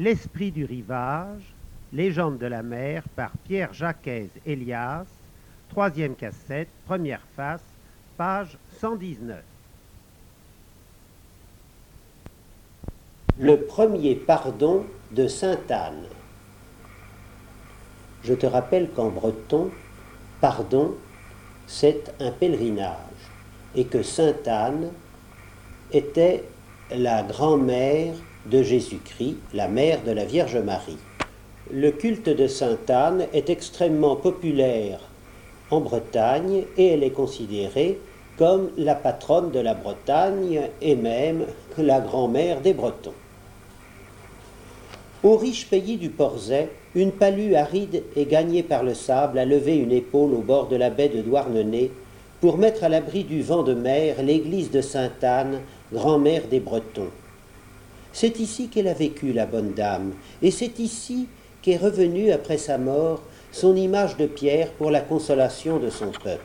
L'esprit du rivage, légende de la mer par Pierre Jacquez-Elias, troisième cassette, première face, page 119. Le premier pardon de Sainte-Anne. Je te rappelle qu'en breton, pardon, c'est un pèlerinage, et que Sainte-Anne était la grand-mère de Jésus-Christ, la mère de la Vierge Marie. Le culte de Sainte-Anne est extrêmement populaire en Bretagne et elle est considérée comme la patronne de la Bretagne et même la grand-mère des Bretons. Au riche pays du Porzay, une palue aride et gagnée par le sable a levé une épaule au bord de la baie de Douarnenez pour mettre à l'abri du vent de mer l'église de Sainte-Anne, grand-mère des Bretons. C'est ici qu'elle a vécu, la bonne dame, et c'est ici qu'est revenue après sa mort son image de pierre pour la consolation de son peuple.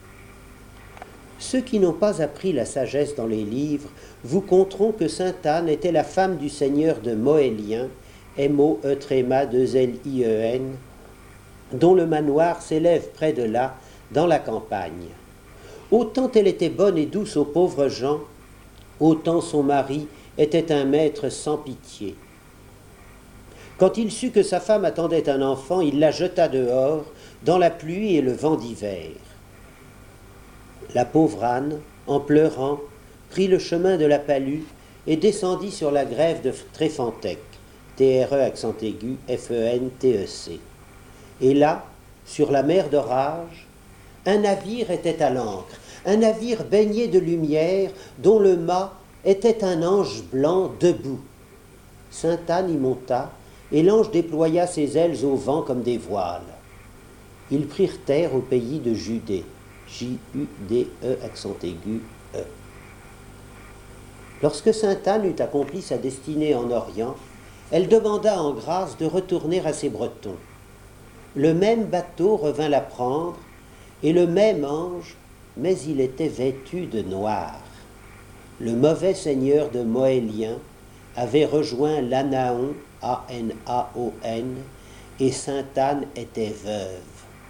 Ceux qui n'ont pas appris la sagesse dans les livres vous conteront que Sainte-Anne était la femme du seigneur de Moélien, M-O-E-2-L-I-E-N, dont le manoir s'élève près de là, dans la campagne. Autant elle était bonne et douce aux pauvres gens, autant son mari était un maître sans pitié. Quand il sut que sa femme attendait un enfant, il la jeta dehors, dans la pluie et le vent d'hiver. La pauvre Anne, en pleurant, prit le chemin de la Palue et descendit sur la grève de Tréfentec, T-R-E accent aigu, F-E-N-T-E-C. Et là, sur la mer d'orage, un navire était à l'ancre, un navire baigné de lumière dont le mât était un ange blanc debout. Sainte-Anne y monta, et l'ange déploya ses ailes au vent comme des voiles. Ils prirent terre au pays de Judée, J-U-D-E accent aigu, E. Lorsque Sainte-Anne eut accompli sa destinée en Orient, elle demanda en grâce de retourner à ses Bretons. Le même bateau revint la prendre, et le même ange, mais il était vêtu de noir. Le mauvais seigneur de Moélien avait rejoint l'Anaon, A-N-A-O-N, et Sainte-Anne était veuve.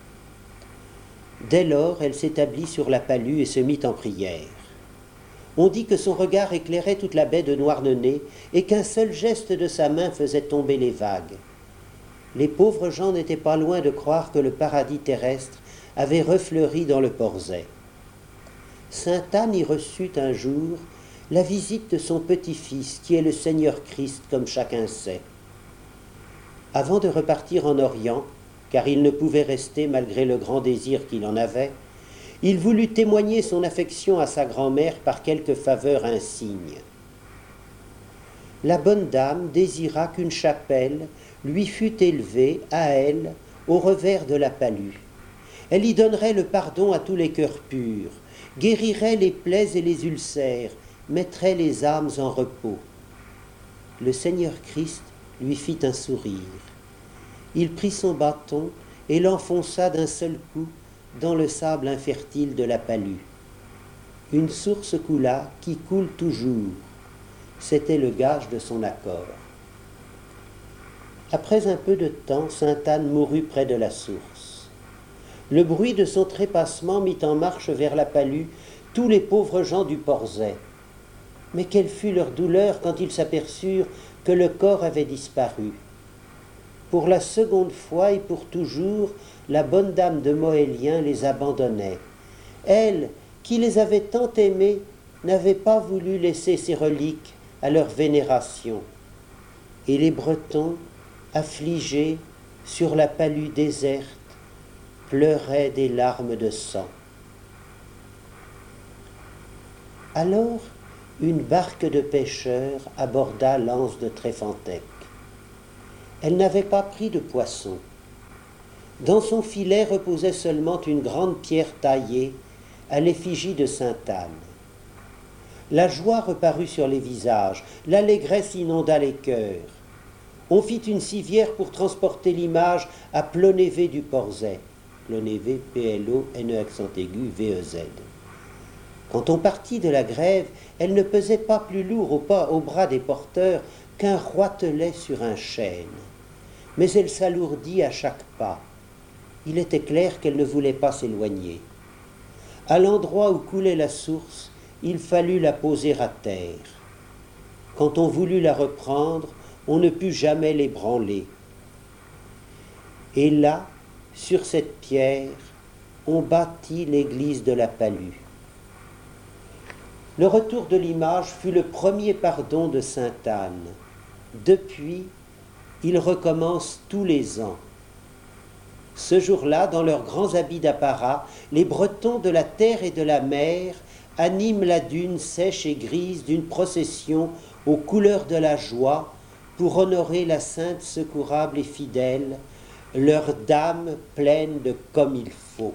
Dès lors, elle s'établit sur la Palue et se mit en prière. On dit que son regard éclairait toute la baie de Douarnenez et qu'un seul geste de sa main faisait tomber les vagues. Les pauvres gens n'étaient pas loin de croire que le paradis terrestre avait refleuri dans le Porzay. Sainte-Anne y reçut un jour la visite de son petit-fils, qui est le Seigneur Christ, comme chacun sait. Avant de repartir en Orient, car il ne pouvait rester malgré le grand désir qu'il en avait, il voulut témoigner son affection à sa grand-mère par quelque faveur insigne. La bonne dame désira qu'une chapelle lui fût élevée, à elle, au revers de la Palue. Elle y donnerait le pardon à tous les cœurs purs, guérirait les plaies et les ulcères, mettrait les âmes en repos. Le Seigneur Christ lui fit un sourire. Il prit son bâton et l'enfonça d'un seul coup dans le sable infertile de la Palue. Une source coula qui coule toujours. C'était le gage de son accord. Après un peu de temps, Sainte-Anne mourut près de la source. Le bruit de son trépassement mit en marche vers la Palue tous les pauvres gens du Porzay. Mais quelle fut leur douleur quand ils s'aperçurent que le corps avait disparu. Pour la seconde fois et pour toujours, la bonne dame de Moélien les abandonnait. Elle, qui les avait tant aimés, n'avait pas voulu laisser ses reliques à leur vénération. Et les Bretons, affligés, sur la Palue déserte, pleuraient des larmes de sang. Alors, une barque de pêcheurs aborda l'anse de Tréfentec. Elle n'avait pas pris de poisson. Dans son filet reposait seulement une grande pierre taillée à l'effigie de Sainte-Anne. La joie reparut sur les visages, l'allégresse inonda les cœurs. On fit une civière pour transporter l'image à Plonévé du Porzay. Plonévé, P-L-O-N-E accent aigu, V-E-Z. Quand on partit de la grève, elle ne pesait pas plus lourd au bras des porteurs qu'un roitelet sur un chêne, mais elle s'alourdit à chaque pas. Il était clair qu'elle ne voulait pas s'éloigner. À l'endroit où coulait la source, il fallut la poser à terre. Quand on voulut la reprendre, on ne put jamais l'ébranler. Et là, sur cette pierre, on bâtit l'église de la Palue. Le retour de l'image fut le premier pardon de sainte Anne. Depuis, il recommence tous les ans. Ce jour-là, dans leurs grands habits d'apparat, les Bretons de la terre et de la mer animent la dune sèche et grise d'une procession aux couleurs de la joie pour honorer la sainte secourable et fidèle, leur dame pleine de comme il faut.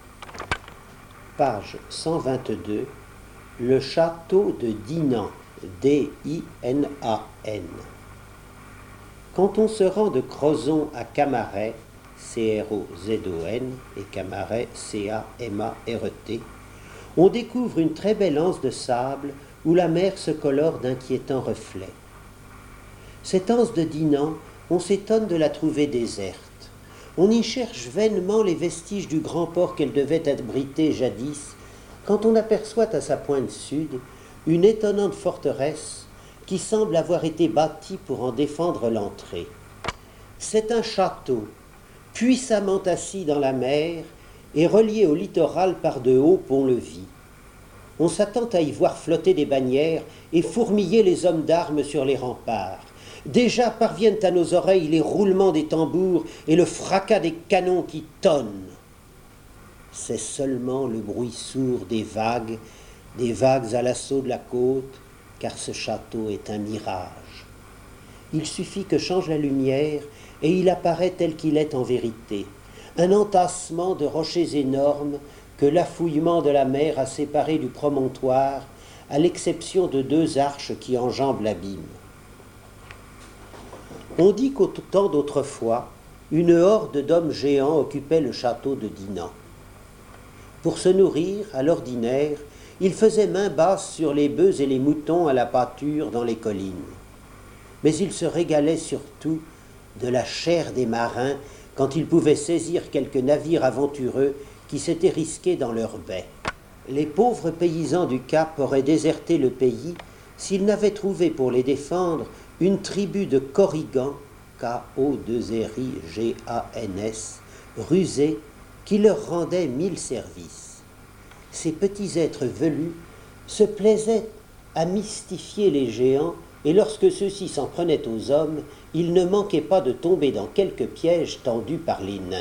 Page 122, le château de Dinan, D-I-N-A-N. Quand on se rend de Crozon à Camaret, C-R-O-Z-O-N, et Camaret, C-A-M-A-R-E-T, on découvre une très belle anse de sable où la mer se colore d'inquiétants reflets. Cette anse de Dinan, on s'étonne de la trouver déserte. On y cherche vainement les vestiges du grand port qu'elle devait abriter jadis, quand on aperçoit à sa pointe sud une étonnante forteresse qui semble avoir été bâtie pour en défendre l'entrée. C'est un château, puissamment assis dans la mer et relié au littoral par de hauts ponts-levis. On s'attend à y voir flotter des bannières et fourmiller les hommes d'armes sur les remparts. Déjà parviennent à nos oreilles les roulements des tambours et le fracas des canons qui tonnent. C'est seulement le bruit sourd des vagues à l'assaut de la côte, car ce château est un mirage. Il suffit que change la lumière et il apparaît tel qu'il est en vérité, un entassement de rochers énormes que l'affouillement de la mer a séparés du promontoire, à l'exception de 2 arches qui enjambent l'abîme. On dit qu'au temps d'autrefois, une horde d'hommes géants occupait le château de Dinan. Pour se nourrir, à l'ordinaire, ils faisaient main basse sur les bœufs et les moutons à la pâture dans les collines. Mais ils se régalaient surtout de la chair des marins quand ils pouvaient saisir quelque navire aventureux qui s'était risqué dans leur baie. Les pauvres paysans du Cap auraient déserté le pays s'ils n'avaient trouvé pour les défendre une tribu de Korrigans, K-O-2-R-I-G-A-N-S, rusés, qui leur rendaient 1000 services. Ces petits êtres velus se plaisaient à mystifier les géants, et lorsque ceux-ci s'en prenaient aux hommes, ils ne manquaient pas de tomber dans quelques pièges tendus par les nains.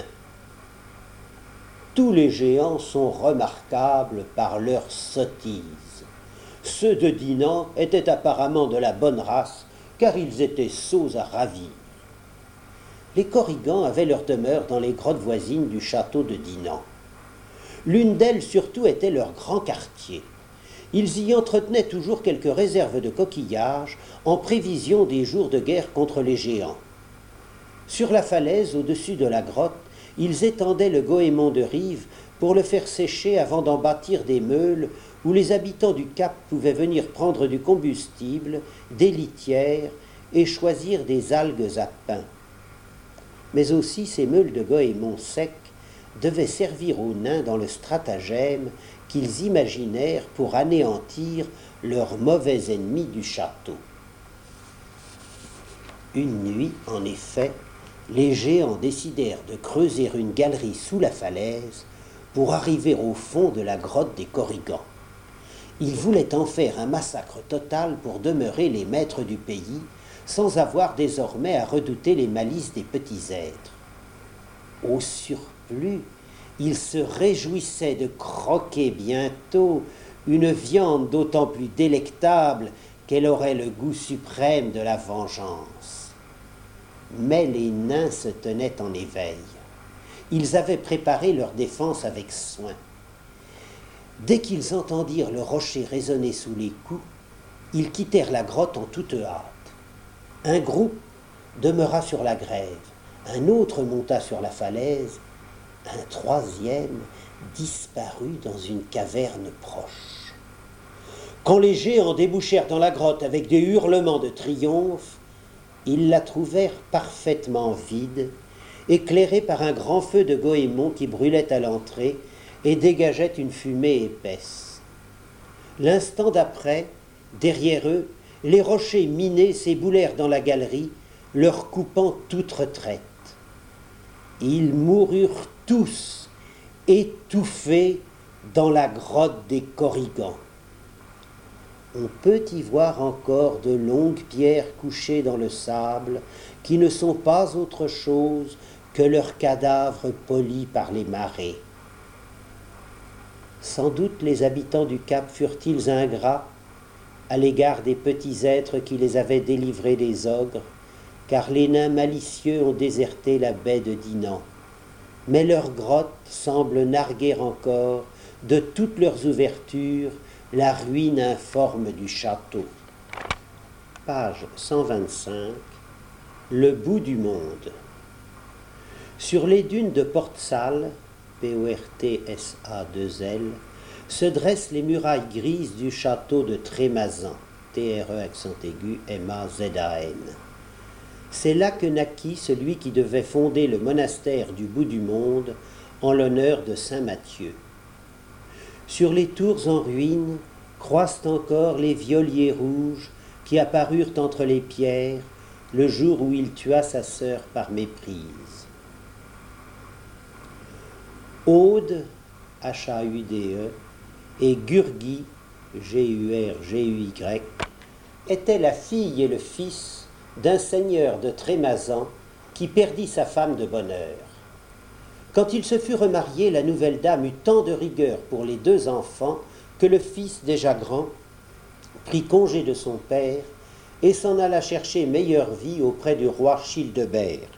Tous les géants sont remarquables par leur sottise. Ceux de Dinan étaient apparemment de la bonne race, car ils étaient sots à ravir. Les Korrigans avaient leur demeure dans les grottes voisines du château de Dinan. L'une d'elles surtout était leur grand quartier. Ils y entretenaient toujours quelques réserves de coquillages en prévision des jours de guerre contre les géants. Sur la falaise, au-dessus de la grotte, ils étendaient le goémon de rive pour le faire sécher avant d'en bâtir des meules où les habitants du Cap pouvaient venir prendre du combustible, des litières et choisir des algues à pain. Mais aussi ces meules de goémon sec devaient servir aux nains dans le stratagème qu'ils imaginèrent pour anéantir leur mauvais ennemi du château. Une nuit, en effet, les géants décidèrent de creuser une galerie sous la falaise pour arriver au fond de la grotte des Korrigans. Ils voulaient en faire un massacre total pour demeurer les maîtres du pays, sans avoir désormais à redouter les malices des petits êtres. Au surplus, ils se réjouissaient de croquer bientôt une viande d'autant plus délectable qu'elle aurait le goût suprême de la vengeance. Mais les nains se tenaient en éveil. Ils avaient préparé leur défense avec soin. Dès qu'ils entendirent le rocher résonner sous les coups, ils quittèrent la grotte en toute hâte. Un groupe demeura sur la grève, un autre monta sur la falaise, un troisième disparut dans une caverne proche. Quand les géants débouchèrent dans la grotte avec des hurlements de triomphe, Ils la trouvèrent parfaitement vide, éclairée par un grand feu de goémon qui brûlait à l'entrée et dégageait une fumée épaisse. L'instant d'après, derrière eux, les rochers minés s'éboulèrent dans la galerie, leur coupant toute retraite. Ils moururent tous, étouffés dans la grotte des Corrigans. On peut y voir encore de longues pierres couchées dans le sable, qui ne sont pas autre chose que leurs cadavres polis par les marées. Sans doute les habitants du Cap furent-ils ingrats à l'égard des petits êtres qui les avaient délivrés des ogres, car les nains malicieux ont déserté la baie de Dinan. Mais leur grotte semble narguer encore, de toutes leurs ouvertures, la ruine informe du château. Page 125. Le bout du monde. Sur les dunes de Portsal, P-O-R-T-S-A-2-L, se dressent les murailles grises du château de Trémazan, T-R-E accent aigu, M-A-Z-A-N. C'est là que naquit celui qui devait fonder le monastère du bout du monde en l'honneur de saint Matthieu. Sur les tours en ruine croissent encore les violiers rouges qui apparurent entre les pierres le jour où il tua sa sœur par méprise. Aude, H-A-U-D-E, et Gurgi, G-U-R-G-U-Y, étaient la fille et le fils d'un seigneur de Trémazan qui perdit sa femme de bonne heure. Quand il se fut remarié, la nouvelle dame eut tant de rigueur pour les deux enfants que le fils, déjà grand, prit congé de son père et s'en alla chercher meilleure vie auprès du roi Childebert,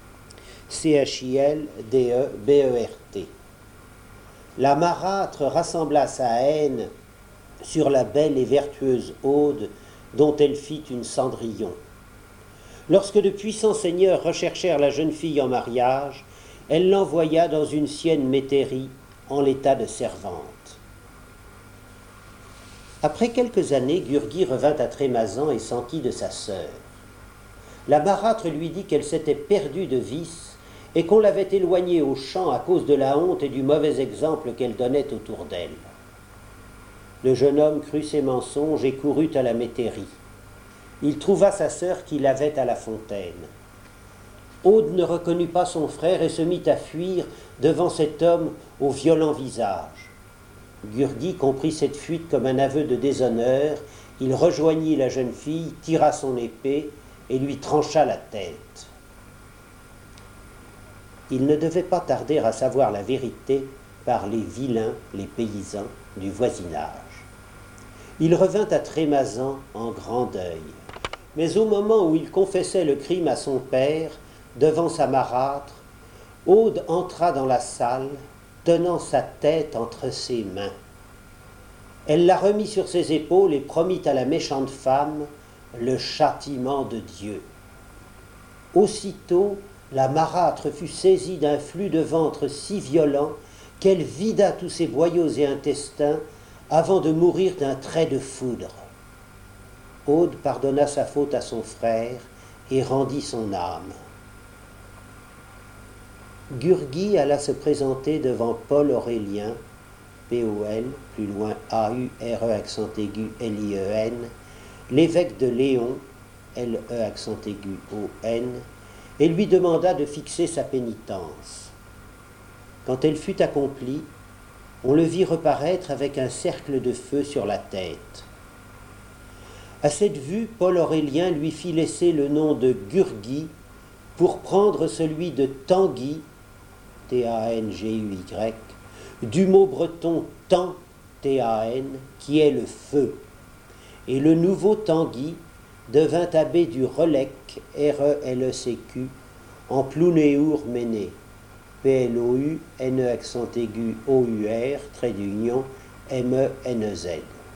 C-H-I-L-D-E-B-E-R-T. La marâtre rassembla sa haine sur la belle et vertueuse Aude, dont elle fit une Cendrillon. Lorsque de puissants seigneurs recherchèrent la jeune fille en mariage, elle l'envoya dans une sienne métairie en l'état de servante. Après quelques années, Gurgi revint à Trémazan et s'enquit de sa sœur. La marâtre lui dit qu'elle s'était perdue de vice et qu'on l'avait éloignée au champ à cause de la honte et du mauvais exemple qu'elle donnait autour d'elle. Le jeune homme crut ses mensonges et courut à la métairie. Il trouva sa sœur qui lavait à la fontaine. Aude ne reconnut pas son frère et se mit à fuir devant cet homme au violent visage. Gurgi comprit cette fuite comme un aveu de déshonneur. Il rejoignit la jeune fille, tira son épée et lui trancha la tête. Il ne devait pas tarder à savoir la vérité par les vilains, les paysans du voisinage. Il revint à Trémazan en grand deuil. Mais au moment où il confessait le crime à son père, devant sa marâtre, Aude entra dans la salle, tenant sa tête entre ses mains. Elle la remit sur ses épaules et promit à la méchante femme le châtiment de Dieu. Aussitôt, la marâtre fut saisie d'un flux de ventre si violent qu'elle vida tous ses boyaux et intestins avant de mourir d'un trait de foudre. Aude pardonna sa faute à son frère et rendit son âme. Gurgi alla se présenter devant Paul Aurélien, P-O-L, plus loin A-U-R-E accent aigu L-I-E-N, l'évêque de Léon, L-E accent aigu O-N, et lui demanda de fixer sa pénitence. Quand elle fut accomplie, on le vit reparaître avec un cercle de feu sur la tête. À cette vue, Paul Aurélien lui fit laisser le nom de Gurgi pour prendre celui de Tanguy, T-A-N-G-U-Y, du mot breton tan, T-A-N, qui est le feu. Et le nouveau Tanguy devint abbé du Relec, R-E-L-E-C-Q, en Plounéour-Méné, P-L-O-U-N-E accent aigu O-U-R, trait d'union, M-E-N-E-Z.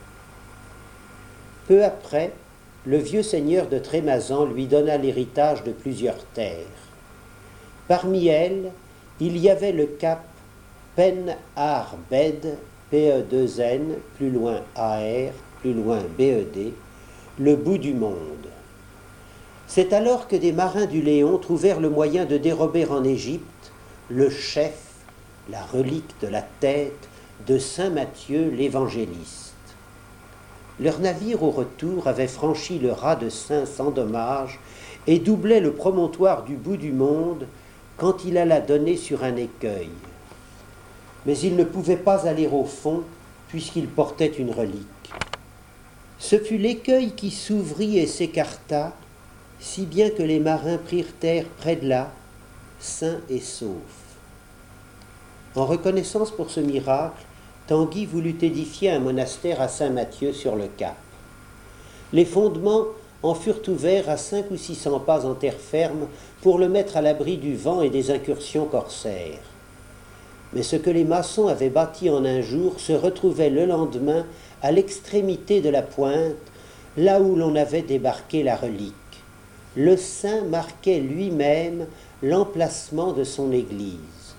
Peu après, le vieux seigneur de Trémazan lui donna l'héritage de plusieurs terres. Parmi elles, il y avait le cap Pen-Ar-Bed, P-E-2-N, plus loin A-R, plus loin B-E-D, le bout du monde. C'est alors que des marins du Léon trouvèrent le moyen de dérober en Égypte le chef, la relique de la tête de saint Matthieu l'évangéliste. Leur navire au retour avait franchi le raz de Saint sans dommage et doublait le promontoire du bout du monde quand il alla donner sur un écueil. Mais il ne pouvait pas aller au fond puisqu'il portait une relique. Ce fut l'écueil qui s'ouvrit et s'écarta, si bien que les marins prirent terre près de là, sains et saufs. En reconnaissance pour ce miracle, Tanguy voulut édifier un monastère à Saint-Matthieu sur le cap. Les fondements en furent ouverts à 500 ou 600 pas en terre ferme pour le mettre à l'abri du vent et des incursions corsaires. Mais ce que les maçons avaient bâti en un jour se retrouvait le lendemain à l'extrémité de la pointe, là où l'on avait débarqué la relique. Le saint marquait lui-même l'emplacement de son église.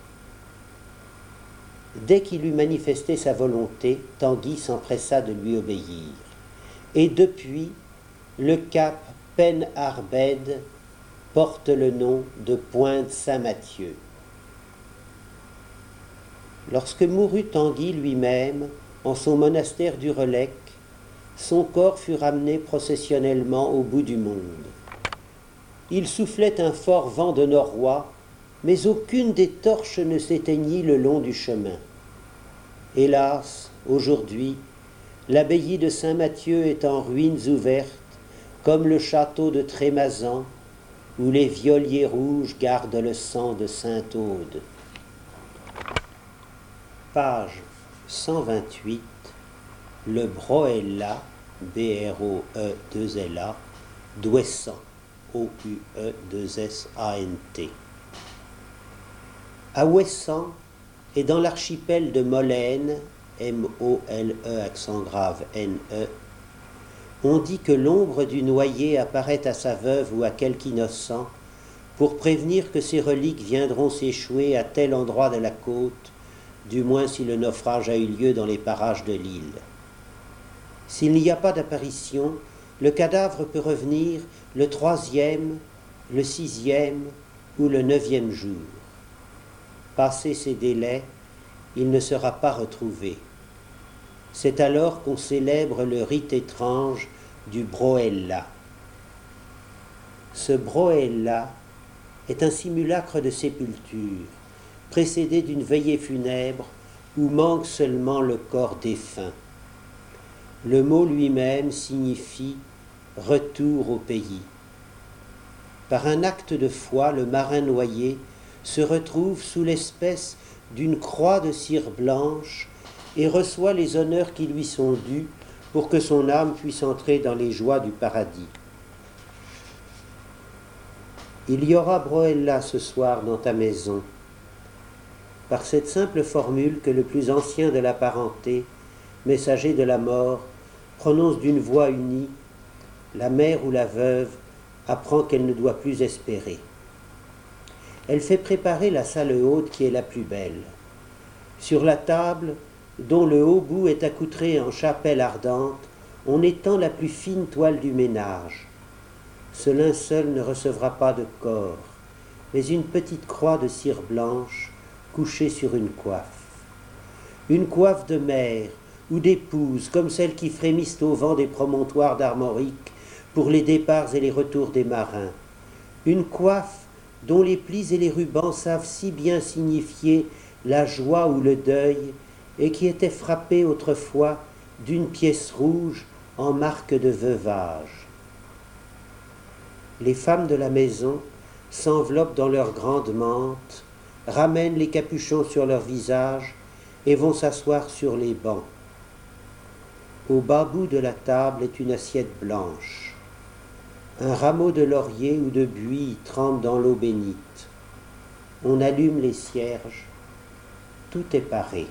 Dès qu'il eut manifesté sa volonté, Tanguy s'empressa de lui obéir. Et depuis, le cap Pen Arbed porte le nom de Pointe Saint-Matthieu. Lorsque mourut Tanguy lui-même, en son monastère du Relec, son corps fut ramené processionnellement au bout du monde. Il soufflait un fort vent de noroît, mais aucune des torches ne s'éteignit le long du chemin. Hélas, aujourd'hui, l'abbaye de Saint-Matthieu est en ruines ouvertes, comme le château de Trémazan, où les violiers rouges gardent le sang de Sainte-Aude. Page 128, le Broëlla, B-R-O-E-2-L-A, d'Ouessant, O-U-E-2-S-A-N-T. À Ouessant et dans l'archipel de Molène, M-O-L-E accent grave N-E, on dit que l'ombre du noyé apparaît à sa veuve ou à quelque innocent pour prévenir que ses reliques viendront s'échouer à tel endroit de la côte, du moins si le naufrage a eu lieu dans les parages de l'île. S'il n'y a pas d'apparition, le cadavre peut revenir le 3e, le 6e ou le 9e jour. Passé ces délais, il ne sera pas retrouvé. C'est alors qu'on célèbre le rite étrange du Broëlla. Ce Broëlla est un simulacre de sépulture, précédé d'une veillée funèbre où manque seulement le corps défunt. Le mot lui-même signifie « retour au pays ». Par un acte de foi, le marin noyé se retrouve sous l'espèce d'une croix de cire blanche et reçoit les honneurs qui lui sont dus pour que son âme puisse entrer dans les joies du paradis. Il y aura Broëlla ce soir dans ta maison. Par cette simple formule que le plus ancien de la parenté, messager de la mort, prononce d'une voix unie, la mère ou la veuve apprend qu'elle ne doit plus espérer. Elle fait préparer la salle haute qui est la plus belle. Sur la table, dont le haut bout est accoutré en chapelle ardente, on étend la plus fine toile du ménage. Ce linceul ne recevra pas de corps, mais une petite croix de cire blanche couchée sur une coiffe. Une coiffe de mère ou d'épouse, comme celles qui frémissent au vent des promontoires d'Armorique pour les départs et les retours des marins. Une coiffe dont les plis et les rubans savent si bien signifier la joie ou le deuil, et qui était frappée autrefois d'une pièce rouge en marque de veuvage. Les femmes de la maison s'enveloppent dans leurs grandes mantes, ramènent les capuchons sur leur visage et vont s'asseoir sur les bancs. Au bas bout de la table est une assiette blanche. Un rameau de laurier ou de buis trempe dans l'eau bénite. On allume les cierges. Tout est paré.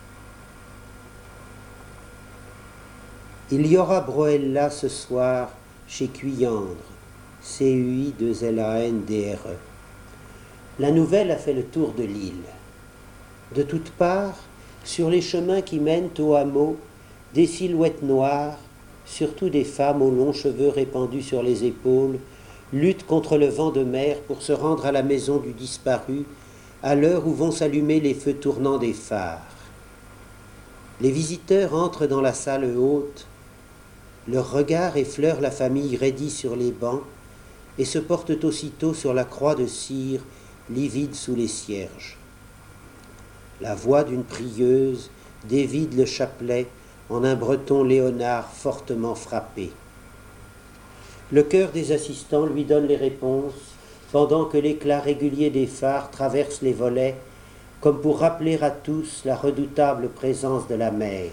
Il y aura Broëlla ce soir chez Cuyandre, C-U-I-2-L-A-N-D-R-E. La nouvelle a fait le tour de l'île. De toutes parts, sur les chemins qui mènent au hameau, des silhouettes noires, surtout des femmes aux longs cheveux répandus sur les épaules, lutte contre le vent de mer pour se rendre à la maison du disparu à l'heure où vont s'allumer les feux tournants des phares. Les visiteurs entrent dans la salle haute, leur regard effleure la famille raidie sur les bancs et se portent aussitôt sur la croix de cire livide sous les cierges. La voix d'une prieuse dévide le chapelet en un breton léonard fortement frappé. Le chœur des assistants lui donne les réponses pendant que l'éclat régulier des phares traverse les volets comme pour rappeler à tous la redoutable présence de la mer.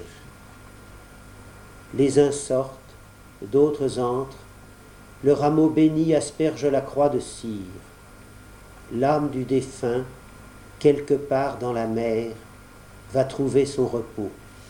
Les uns sortent, d'autres entrent, le rameau béni asperge la croix de cire. L'âme du défunt, quelque part dans la mer, va trouver son repos.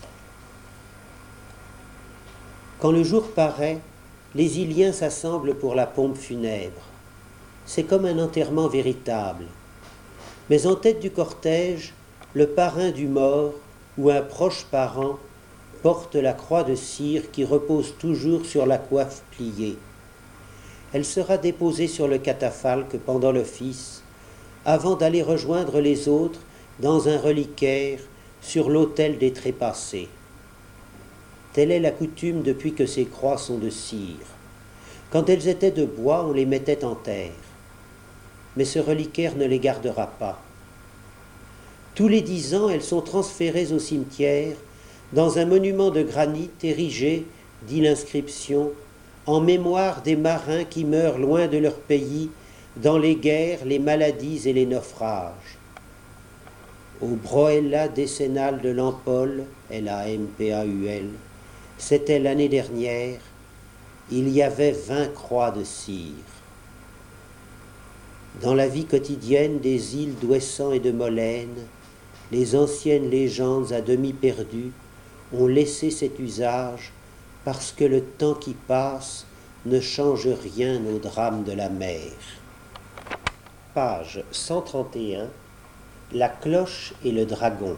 Quand le jour paraît, les Iliens s'assemblent pour la pompe funèbre. C'est comme un enterrement véritable. Mais en tête du cortège, le parrain du mort ou un proche parent porte la croix de cire qui repose toujours sur la coiffe pliée. Elle sera déposée sur le catafalque pendant l'office, avant d'aller rejoindre les autres dans un reliquaire sur l'autel des trépassés. Telle est la coutume depuis que ces croix sont de cire. Quand elles étaient de bois, on les mettait en terre. Mais ce reliquaire ne les gardera pas. Tous les 10 ans, elles sont transférées au cimetière dans un monument de granit érigé, dit l'inscription, en mémoire des marins qui meurent loin de leur pays dans les guerres, les maladies et les naufrages. Au Broella décennal de l'Ampaul, Lampaul, c'était l'année dernière, il y avait 20 croix de cire. Dans la vie quotidienne des îles d'Ouessant et de Molène, les anciennes légendes à demi perdues ont laissé cet usage parce que le temps qui passe ne change rien au drame de la mer. Page 131, la cloche et le dragon.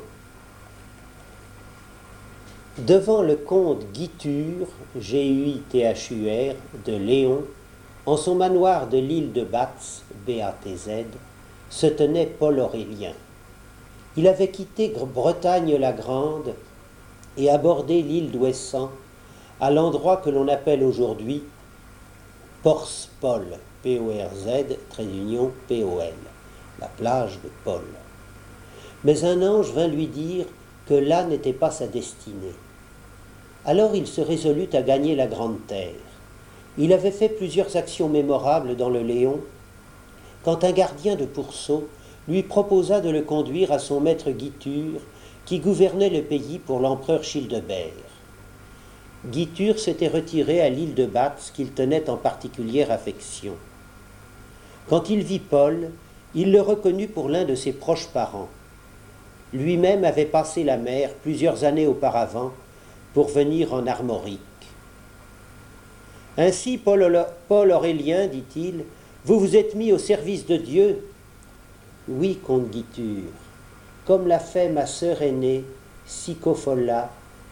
Devant le comte Guithur, Guithur, de Léon, en son manoir de l'île de Batz, BATZ, se tenait Paul Aurélien. Il avait quitté Bretagne-la-Grande et abordé l'île d'Ouessant, à l'endroit que l'on appelle aujourd'hui Porce-Paul, P-O-R-Z, P-O-L, la plage de Paul. Mais un ange vint lui dire que là n'était pas sa destinée. Alors il se résolut à gagner la grande terre. Il avait fait plusieurs actions mémorables dans le Léon, quand un gardien de pourceau lui proposa de le conduire à son maître Guithur, qui gouvernait le pays pour l'empereur Childebert. Guithur s'était retiré à l'île de Batz, qu'il tenait en particulière affection. Quand il vit Paul, il le reconnut pour l'un de ses proches parents. Lui-même avait passé la mer plusieurs années auparavant pour venir en Armorique. Ainsi, Paul Aurélien, dit-il, vous vous êtes mis au service de Dieu. Oui, comte Guithur, comme l'a fait ma sœur aînée, Sycophola,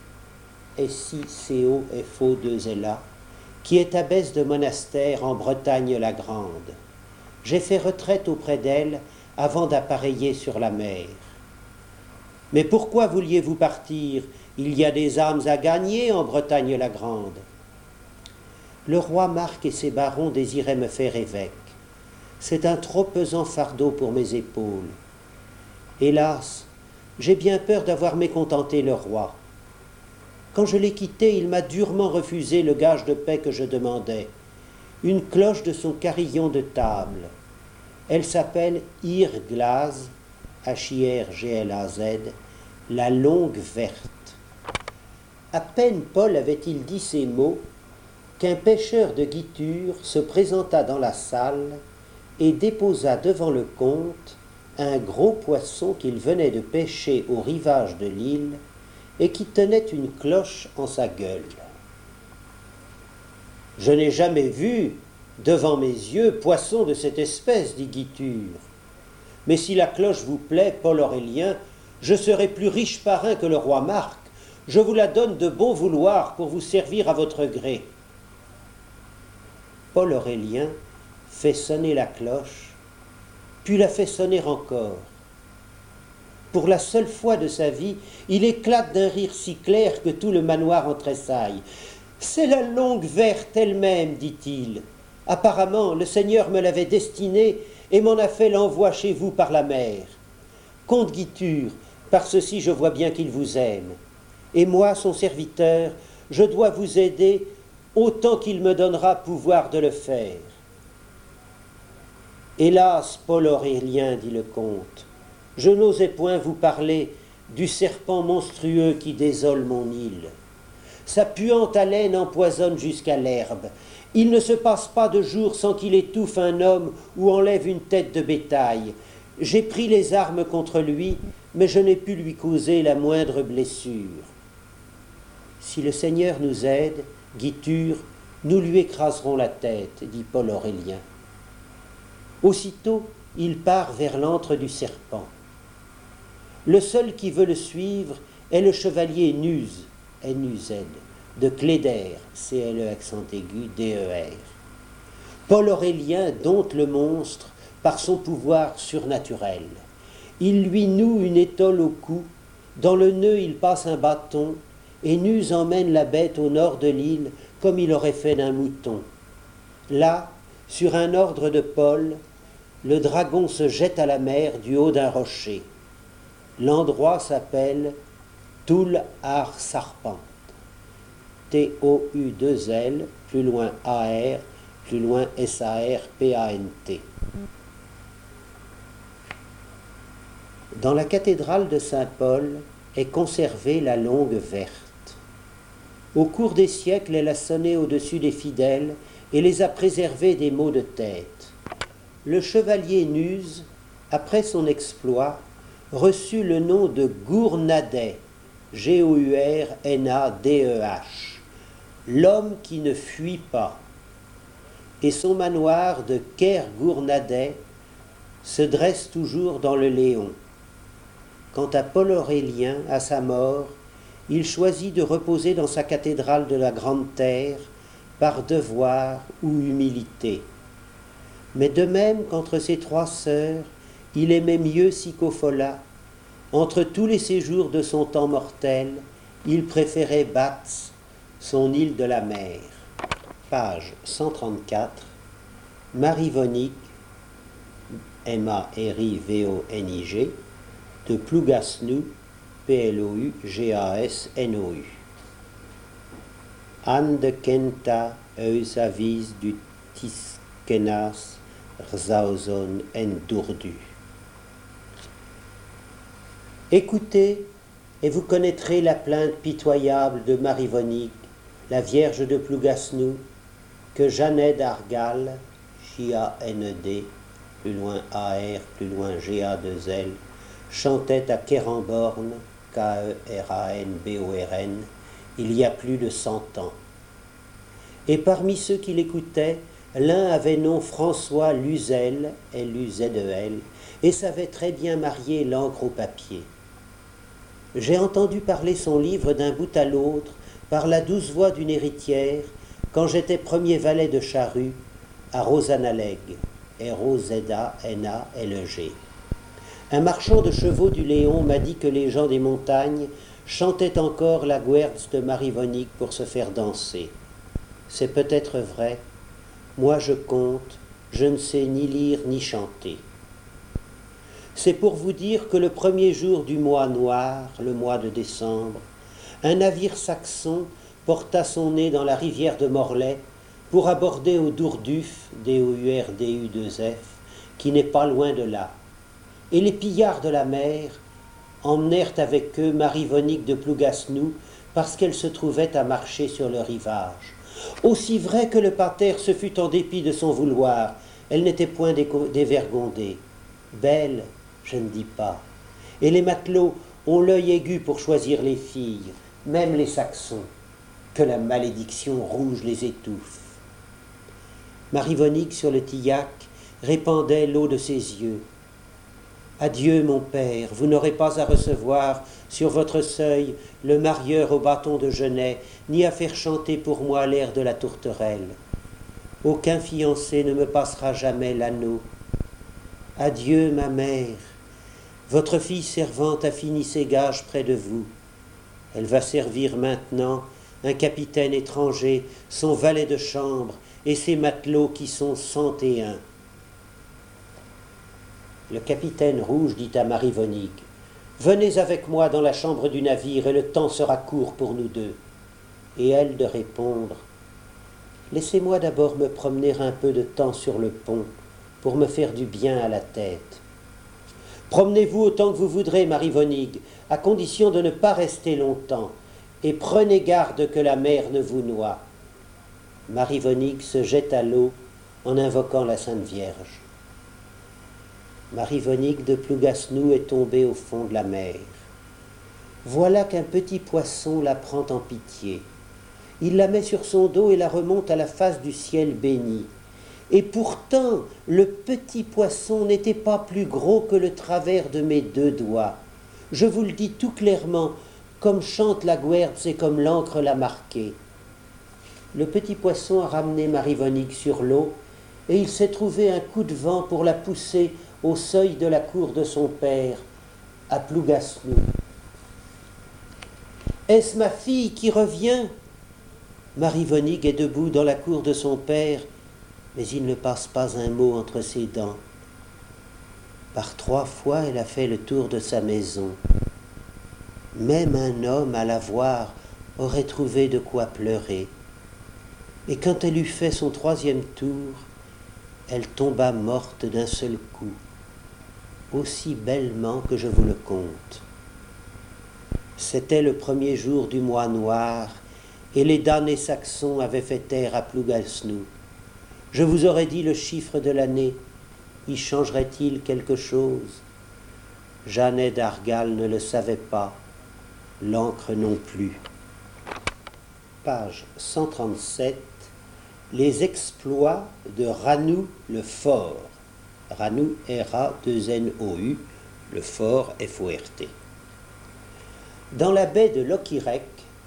S-I-C-O-F-O-2-L-A, qui est abbesse de monastère en Bretagne-la-Grande. J'ai fait retraite auprès d'elle avant d'appareiller sur la mer. Mais pourquoi vouliez-vous partir? Il y a des âmes à gagner en Bretagne-la-Grande. Le roi Marc et ses barons désiraient me faire évêque. C'est un trop pesant fardeau pour mes épaules. Hélas, j'ai bien peur d'avoir mécontenté le roi. Quand je l'ai quitté, il m'a durement refusé le gage de paix que je demandais, une cloche de son carillon de table. Elle s'appelle Irglaz, H-I-R-G-L-A-Z, la longue verte. À peine Paul avait-il dit ces mots qu'un pêcheur de Guithur se présenta dans la salle et déposa devant le comte un gros poisson qu'il venait de pêcher au rivage de l'île et qui tenait une cloche en sa gueule. « Je n'ai jamais vu, devant mes yeux, poisson de cette espèce, dit Guithur. Mais si la cloche vous plaît, Paul Aurélien, je serai plus riche parrain que le roi Marc. Je vous la donne de bon vouloir pour vous servir à votre gré. » Paul Aurélien fait sonner la cloche, puis la fait sonner encore. Pour la seule fois de sa vie, il éclate d'un rire si clair que tout le manoir en tressaille. « C'est la longue verte elle-même, dit-il. Apparemment, le Seigneur me l'avait destinée et m'en a fait l'envoi chez vous par la mer. Comte Guiture, par ceci je vois bien qu'il vous aime. Et moi, son serviteur, je dois vous aider autant qu'il me donnera pouvoir de le faire. » « Hélas, Paul Aurélien, dit le comte, je n'osais point vous parler du serpent monstrueux qui désole mon île. Sa puante haleine empoisonne jusqu'à l'herbe. Il ne se passe pas de jour sans qu'il étouffe un homme ou enlève une tête de bétail. J'ai pris les armes contre lui, mais je n'ai pu lui causer la moindre blessure. Si le Seigneur nous aide, Guiture, nous lui écraserons la tête, dit Paul Aurélien. Aussitôt, il part vers l'antre du serpent. Le seul qui veut le suivre est le chevalier Nuz, N-U-Z, de Cléder, C-L-E accent aigu, D-E-R. Paul Aurélien dompte le monstre par son pouvoir surnaturel. Il lui noue une étole au cou, dans le nœud il passe un bâton, et Nuz emmène la bête au nord de l'île comme il aurait fait d'un mouton. Là, sur un ordre de Paul, le dragon se jette à la mer du haut d'un rocher. L'endroit s'appelle Toul Ar Sarpent. T-O-U-2-L, plus loin A-R, plus loin S-A-R-P-A-N-T. Dans la cathédrale de Saint-Paul est conservée la longue verte. Au cours des siècles, elle a sonné au-dessus des fidèles et les a préservés des maux de tête. Le chevalier Nuz, après son exploit, reçut le nom de Gournadet, G-O-U-R-N-A-D-E-H, l'homme qui ne fuit pas. Et son manoir de Kergournadet se dresse toujours dans le Léon. Quant à Paul Aurélien, à sa mort, il choisit de reposer dans sa cathédrale de la Grande Terre par devoir ou humilité. Mais de même qu'entre ses trois sœurs, il aimait mieux Psychophola. Entre tous les séjours de son temps mortel, il préférait Batz, son île de la mer. Page 134. Marivonique, M-A-R-I-V-O-N-I-G, de Plougasnou, P-L-O-U-G-A-S-N-O-U. Anne de Kenta, Eusavis du Tiskenas, Rzaozon en Dourdu. Écoutez, et vous connaîtrez la plainte pitoyable de Marivonique, la Vierge de Plougasnou, que Jeannet d'Argal, J-A-N-E-D, plus loin A-R, plus loin G-A-2-L, chantait à Kéranborn, K-E-R-A-N-B-O-R-N, il y a plus de 100 ans. Et parmi ceux qui l'écoutaient, l'un avait nom François Luzel, L-U-Z-E-L, et savait très bien marier l'encre au papier. J'ai entendu parler son livre d'un bout à l'autre par la douce voix d'une héritière quand j'étais premier valet de charrue à Rosannaleg, R-O-Z-A-N-A-L-E-G. Un marchand de chevaux du Léon m'a dit que les gens des montagnes chantaient encore la Guerz de Marivonique pour se faire danser. C'est peut-être vrai. Moi je compte, je ne sais ni lire ni chanter. C'est pour vous dire que le premier jour du mois noir, le mois de décembre, un navire saxon porta son nez dans la rivière de Morlaix pour aborder au Dourduf, D-O-U-R-D-U-2-F, qui n'est pas loin de là. Et les pillards de la mer emmenèrent avec eux Marivonique de Plougasnou parce qu'elle se trouvait à marcher sur le rivage. Aussi vrai que le pater se fut en dépit de son vouloir, elle n'était point dévergondée. Belle, je ne dis pas. Et les matelots ont l'œil aigu pour choisir les filles, même les Saxons, que la malédiction rouge les étouffe. Marivonique, sur le tillac, répandait l'eau de ses yeux. Adieu, mon père, vous n'aurez pas à recevoir sur votre seuil le marieur au bâton de genêt, ni à faire chanter pour moi l'air de la tourterelle. Aucun fiancé ne me passera jamais l'anneau. Adieu, ma mère. Votre fille servante a fini ses gages près de vous. Elle va servir maintenant un capitaine étranger, son valet de chambre et ses matelots qui sont 101. Le capitaine rouge dit à Marie Vonig, « Venez avec moi dans la chambre du navire et le temps sera court pour nous deux. » Et elle de répondre, « Laissez-moi d'abord me promener un peu de temps sur le pont pour me faire du bien à la tête. » « Promenez-vous autant que vous voudrez, Marie Vonig, à condition de ne pas rester longtemps, et prenez garde que la mer ne vous noie. » Marie Vonig se jette à l'eau en invoquant la Sainte Vierge. Marie Vonig de Plougasnou est tombée au fond de la mer. Voilà qu'un petit poisson la prend en pitié. Il la met sur son dos et la remonte à la face du ciel béni. Et pourtant, le petit poisson n'était pas plus gros que le travers de mes 2 doigts. Je vous le dis tout clairement, comme chante la Guertz et comme l'encre l'a marqué. Le petit poisson a ramené Marie Vonig sur l'eau, et il s'est trouvé un coup de vent pour la pousser au seuil de la cour de son père, à Plougasnou. « Est-ce ma fille qui revient ?» Marie Vonig est debout dans la cour de son père, mais il ne passe pas un mot entre ses dents. Par 3 fois, elle a fait le tour de sa maison. Même un homme, à la voir, aurait trouvé de quoi pleurer. Et quand elle eut fait son 3e tour, elle tomba morte d'un seul coup, aussi bellement que je vous le conte. C'était le 1er jour du mois noir, et les damnés saxons avaient fait terre à Plougasnou. Je vous aurais dit le chiffre de l'année, y changerait-il quelque chose? Jeannet d'Argal ne le savait pas, l'encre non plus. Page 137, les exploits de Ranou le Fort. Ranou, R-A-2-N-O-U, le Fort, F-O-R-T. Dans la baie de Loquirec,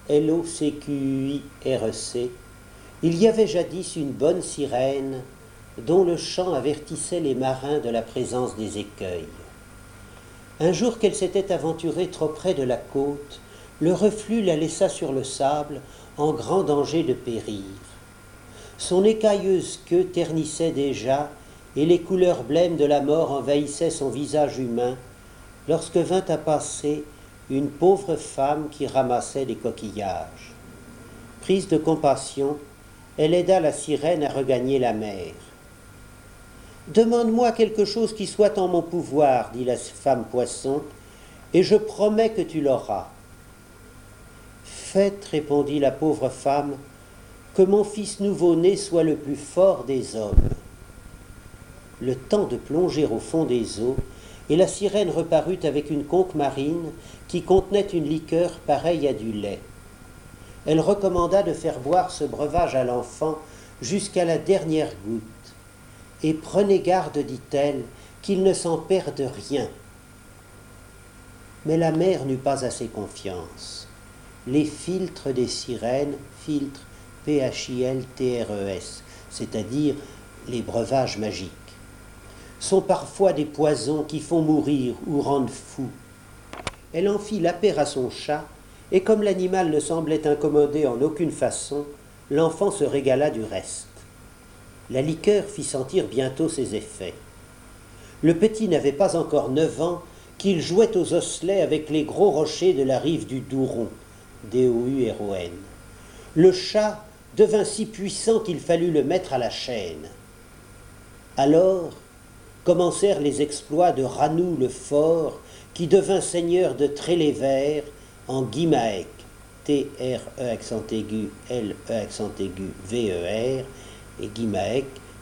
L-O-C-Q-U-I-R-E-C, il y avait jadis une bonne sirène dont le chant avertissait les marins de la présence des écueils. Un jour qu'elle s'était aventurée trop près de la côte, le reflux la laissa sur le sable en grand danger de périr. Son écailleuse queue ternissait déjà et les couleurs blêmes de la mort envahissaient son visage humain lorsque vint à passer une pauvre femme qui ramassait des coquillages. Prise de compassion, elle aida la sirène à regagner la mer. « Demande-moi quelque chose qui soit en mon pouvoir, dit la femme poisson, et je promets que tu l'auras. »« Faites, répondit la pauvre femme, que mon fils nouveau-né soit le plus fort des hommes. » Le temps de plonger au fond des eaux, et la sirène reparut avec une conque marine qui contenait une liqueur pareille à du lait. Elle recommanda de faire boire ce breuvage à l'enfant jusqu'à la dernière goutte. Et prenez garde, dit-elle, qu'il ne s'en perde rien. Mais la mère n'eut pas assez confiance. Les philtres des sirènes, filtres P-H-I-L-T-R-E-S, c'est-à-dire les breuvages magiques, sont parfois des poisons qui font mourir ou rendent fou. Elle en fit l'apper à son chat, et comme l'animal ne semblait incommodé en aucune façon, l'enfant se régala du reste. La liqueur fit sentir bientôt ses effets. Le petit n'avait pas encore 9 ans qu'il jouait aux osselets avec les gros rochers de la rive du Douron, D-O-U-R-O-N. Le chat devint si puissant qu'il fallut le mettre à la chaîne. Alors commencèrent les exploits de Ranou le Fort, qui devint seigneur de Trélévert en Guimaec, T-R-E accent aigu, L-E accent aigu, V-E-R, et Guimaec,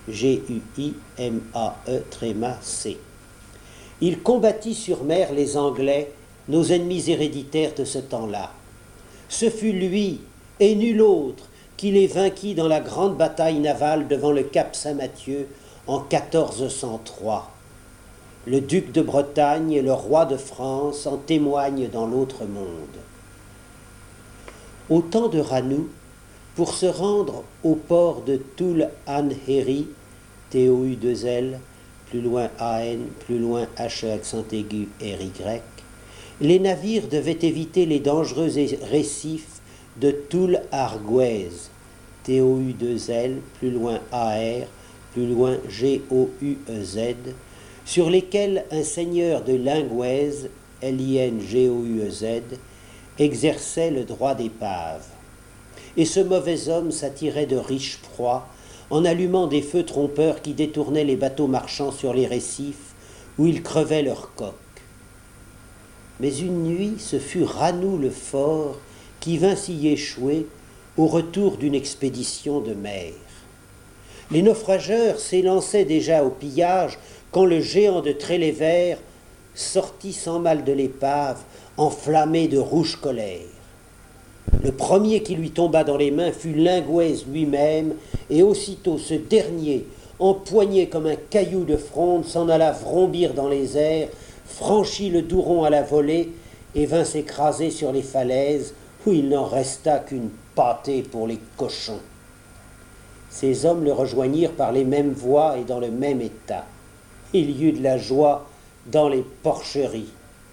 G-U-I-M-A-E tréma C. Il combattit sur mer les Anglais, nos ennemis héréditaires de ce temps-là. Ce fut lui, et nul autre, qui les vainquit dans la grande bataille navale devant le cap Saint-Mathieu en 1403. Le duc de Bretagne et le roi de France en témoignent dans l'autre monde. Au temps de Ranou, pour se rendre au port de Toul-An-Héry, T-O-U-2-L, plus loin A-N, plus loin H accent aigu R-Y, les navires devaient éviter les dangereux récifs de Toul-Arguez, T-O-U-2-L, plus loin A-R, plus loin G-O-U-E-Z, sur lesquels un seigneur de Linguez, L-I-N-G-O-U-E-Z, exerçait le droit d'épave. Et ce mauvais homme s'attirait de riches proies en allumant des feux trompeurs qui détournaient les bateaux marchands sur les récifs où ils crevaient leurs coques. Mais une nuit, ce fut Ranou le fort qui vint s'y échouer au retour d'une expédition de mer. Les naufrageurs s'élançaient déjà au pillage quand le géant de Trélévert sortit sans mal de l'épave, enflammé de rouge colère. Le premier qui lui tomba dans les mains fut Linguez lui-même, et aussitôt ce dernier, empoigné comme un caillou de fronde, s'en alla vrombir dans les airs, franchit le Douron à la volée et vint s'écraser sur les falaises où il n'en resta qu'une pâtée pour les cochons. Ces hommes le rejoignirent par les mêmes voies et dans le même état. Il y eut de la joie dans les porcheries.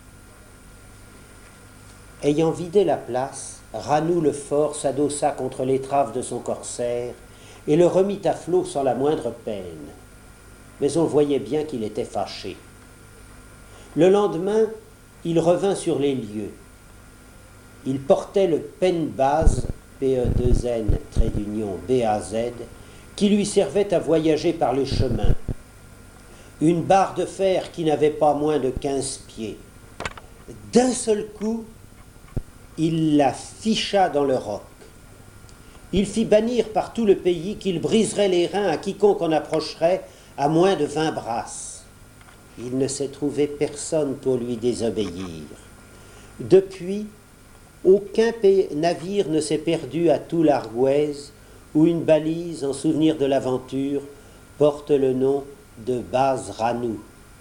Ayant vidé la place, Ranou le fort s'adossa contre l'étrave de son corsaire et le remit à flot sans la moindre peine. Mais on voyait bien qu'il était fâché. Le lendemain, il revint sur les lieux. Il portait le Penbaz, P-E-2-N, B-A-Z, qui lui servait à voyager par les chemins. Une barre de fer qui n'avait pas moins de 15 pieds. D'un seul coup, il la ficha dans le roc. Il fit bannir par tout le pays qu'il briserait les reins à quiconque en approcherait à moins de 20 brasses. Il ne s'est trouvé personne pour lui désobéir. Depuis, aucun navire ne s'est perdu à Toul-Arguez, où une balise, en souvenir de l'aventure, porte le nom de Baz Ranou.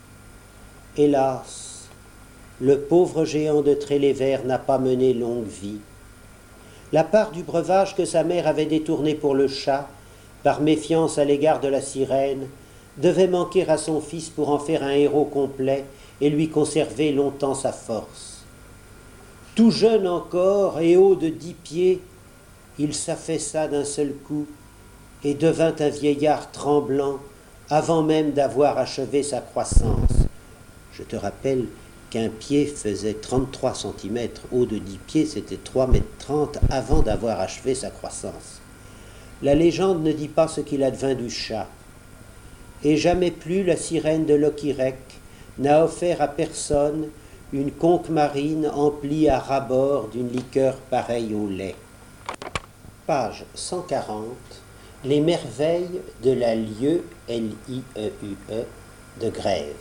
Hélas, le pauvre géant de Trélévert n'a pas mené longue vie. La part du breuvage que sa mère avait détourné pour le chat, par méfiance à l'égard de la sirène, devait manquer à son fils pour en faire un héros complet et lui conserver longtemps sa force. Tout jeune encore et haut de 10 pieds, il s'affaissa d'un seul coup et devint un vieillard tremblant avant même d'avoir achevé sa croissance. Je te rappelle qu'un pied faisait 33 cm, haut de 10 pieds, c'était 3,30 m avant d'avoir achevé sa croissance. La légende ne dit pas ce qu'il advint du chat. Et jamais plus la sirène de Loquirec n'a offert à personne une conque marine emplie à ras-bord d'une liqueur pareille au lait. Page 140. Les merveilles de la lieue, L-I-E-U-E, de Grève.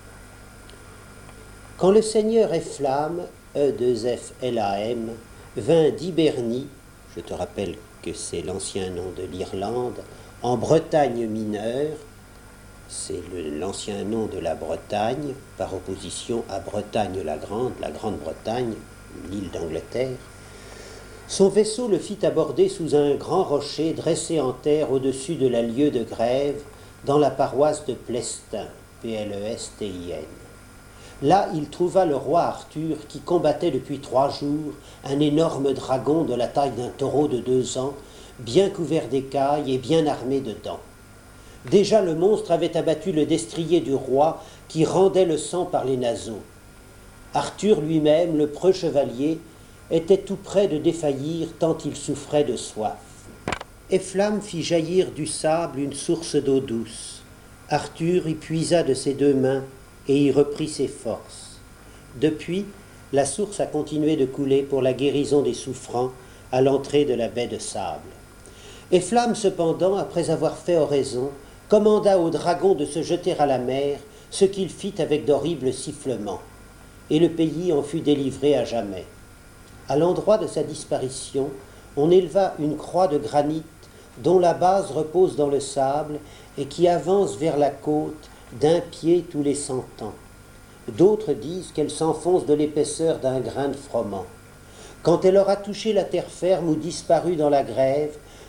Quand le seigneur Efflam, E-2-F-L-A-M, vint d'Hibernie, je te rappelle que c'est l'ancien nom de l'Irlande, en Bretagne mineure, c'est l'ancien nom de la Bretagne, par opposition à Bretagne la Grande-Bretagne, l'île d'Angleterre. Son vaisseau le fit aborder sous un grand rocher dressé en terre au-dessus de la lieue de Grève, dans la paroisse de Plestin, P-L-E-S-T-I-N. Là, il trouva le roi Arthur qui combattait depuis 3 jours un énorme dragon de la taille d'un taureau de 2 ans, bien couvert d'écailles et bien armé de dents. Déjà le monstre avait abattu le destrier du roi qui rendait le sang par les naseaux. Arthur lui-même, le preux chevalier, était tout près de défaillir tant il souffrait de soif. Efflam fit jaillir du sable une source d'eau douce. Arthur y puisa de ses 2 mains et y reprit ses forces. Depuis, la source a continué de couler pour la guérison des souffrants à l'entrée de la baie de sable. Efflam, cependant, après avoir fait oraison, commanda au dragon de se jeter à la mer, ce qu'il fit avec d'horribles sifflements, et le pays en fut délivré à jamais. À l'endroit de sa disparition, on éleva une croix de granit dont la base repose dans le sable et qui avance vers la côte d'1 pied tous les 100 ans. D'autres disent qu'elle s'enfonce de l'épaisseur d'un grain de froment. Quand elle aura touché la terre ferme ou disparu dans la grève,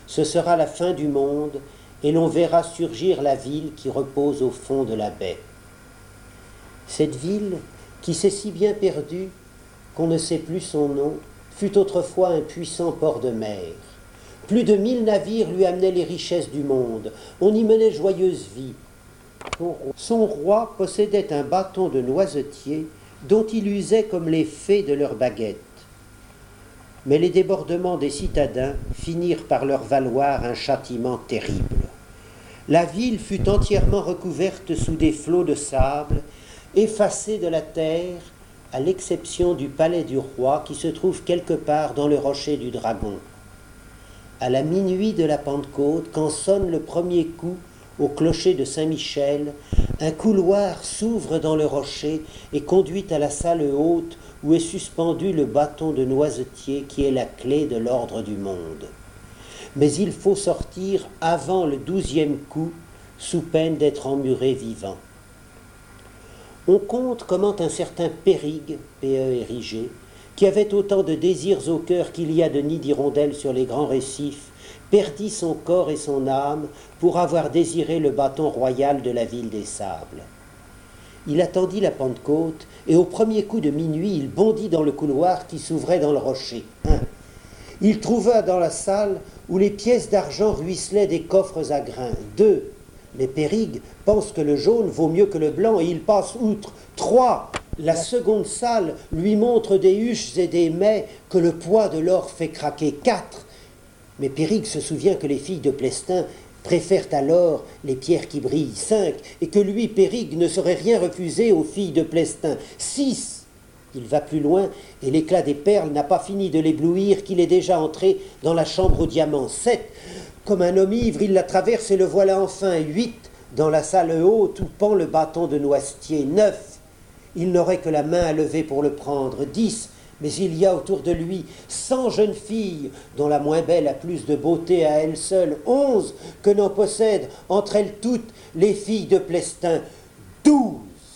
Ce sera la fin du monde, et l'on verra surgir la ville qui repose au fond de la baie. Cette ville, qui s'est si bien perdue qu'on ne sait plus son nom, fut autrefois un puissant port de mer. Plus de 1000 navires lui amenaient les richesses du monde. On y menait joyeuse vie. Son roi possédait un bâton de noisetier dont il usait comme les fées de leurs baguettes. Mais les débordements des citadins finirent par leur valoir un châtiment terrible. La ville fut entièrement recouverte sous des flots de sable, effacée de la terre, à l'exception du palais du roi qui se trouve quelque part dans le rocher du dragon. À la minuit de la Pentecôte, quand sonne le premier coup au clocher de Saint-Michel, un couloir s'ouvre dans le rocher et conduit à la salle haute où est suspendu le bâton de noisetier qui est la clé de l'ordre du monde. Mais il faut sortir avant le 12e coup, sous peine d'être emmuré vivant. On conte comment un certain Périgue, P-E-R-I-G, qui avait autant de désirs au cœur qu'il y a de nids d'hirondelles sur les grands récifs, perdit son corps et son âme pour avoir désiré le bâton royal de la ville des sables. Il attendit la Pentecôte, et au premier coup de minuit, il bondit dans le couloir qui s'ouvrait dans le rocher. Il trouva dans la salle où les pièces d'argent ruisselaient des coffres à grains. 2. Mais Périgue pense que le jaune vaut mieux que le blanc et il passe outre. 3. La seconde salle lui montre des huches et des mets que le poids de l'or fait craquer. 4. Mais Périgue se souvient que les filles de Plestin préfèrent alors les pierres qui brillent. 5. Et que lui, Périgue, ne saurait rien refuser aux filles de Plestin. 6. Il va plus loin et l'éclat des perles n'a pas fini de l'éblouir qu'il est déjà entré dans la chambre aux diamants. 7. Comme un homme ivre, il la traverse et le voilà enfin. 8. Dans la salle haute où pend le bâton de noisetier. 9. Il n'aurait que la main à lever pour le prendre. 10. Mais il y a autour de lui 100 jeunes filles, dont la moins belle a plus de beauté à elle seule. 11. Que n'en possèdent entre elles toutes les filles de Plestin. 12.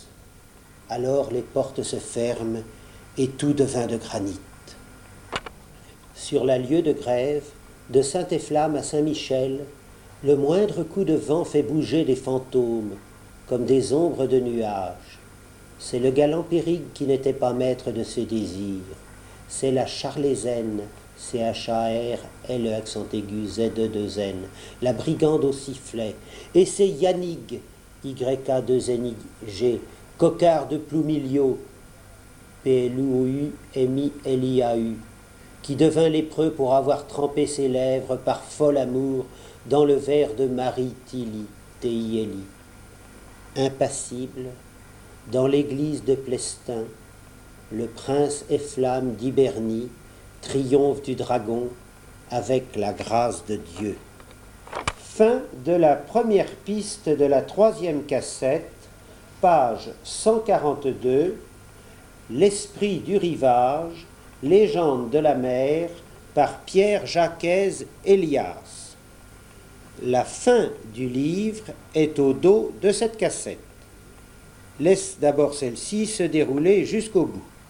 Alors les portes se ferment et tout devint de granit. Sur la lieue de grève, de Saint-Efflamme à Saint-Michel, le moindre coup de vent fait bouger des fantômes, comme des ombres de nuages. C'est le galant Périgue qui n'était pas maître de ses désirs. C'est la Charlésaine, C-H-A-R-L-E accent aigu, Z-E-2-N, la brigande au sifflet. Et c'est Yannig, Y-A-2-N-I-G, Coquard de Ploumilio, P-L-O-U-M-I-L-I-A-U, qui devint lépreux pour avoir trempé ses lèvres par fol amour dans le verre de Marie Tilly, T-I-L-I. Impassible, dans l'église de Plestin, le prince Efflamme d'Hibernie triomphe du dragon avec la grâce de Dieu. Fin de la première piste de la 3e cassette, page 142, L'esprit du rivage, légende de la mer, par Pierre Jaquez Elias. La fin du livre est au dos de cette cassette. Laisse d'abord celle-ci se dérouler jusqu'au bout.